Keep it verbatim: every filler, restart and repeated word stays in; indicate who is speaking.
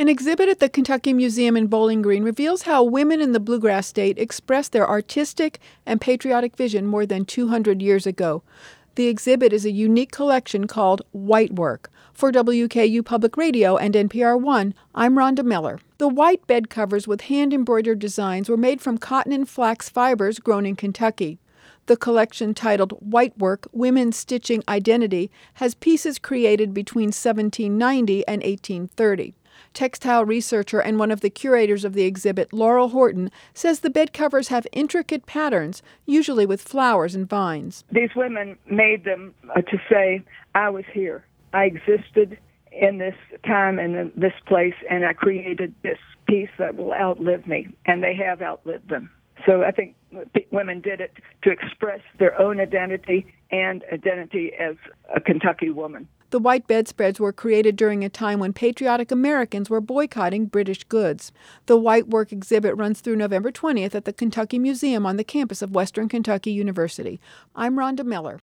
Speaker 1: An exhibit at the Kentucky Museum in Bowling Green reveals how women in the Bluegrass State expressed their artistic and patriotic vision more than two hundred years ago. The exhibit is a unique collection called White Work. For W K U Public Radio and N P R One, I'm Rhonda Miller. The white bed covers with hand-embroidered designs were made from cotton and flax fibers grown in Kentucky. The collection, titled White Work, Women's Stitching Identity, has pieces created between seventeen ninety and eighteen thirty. Textile researcher and one of the curators of the exhibit, Laurel Horton, says the bed covers have intricate patterns, usually with flowers and vines.
Speaker 2: These women made them uh, to say, I was here. I existed in this time and in this place, and I created this piece that will outlive me, and they have outlived them. So I think women did it to express their own identity and identity as a Kentucky woman.
Speaker 1: The white bedspreads were created during a time when patriotic Americans were boycotting British goods. The White Work exhibit runs through November twentieth at the Kentucky Museum on the campus of Western Kentucky University. I'm Rhonda Miller.